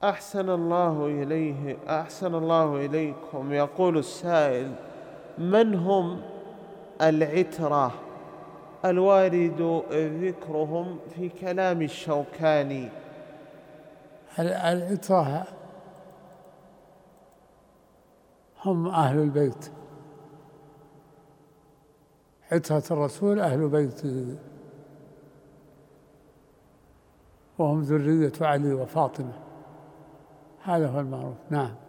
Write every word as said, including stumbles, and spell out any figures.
أحسن الله إليه أحسن الله إليكم. يقول السائل: من هم العترة الوارد ذكرهم في كلام الشوكاني؟ العترة هم أهل البيت، عترة الرسول أهل بيته، وهم ذرية علي وفاطمة، هذا هو المعروف. نعم.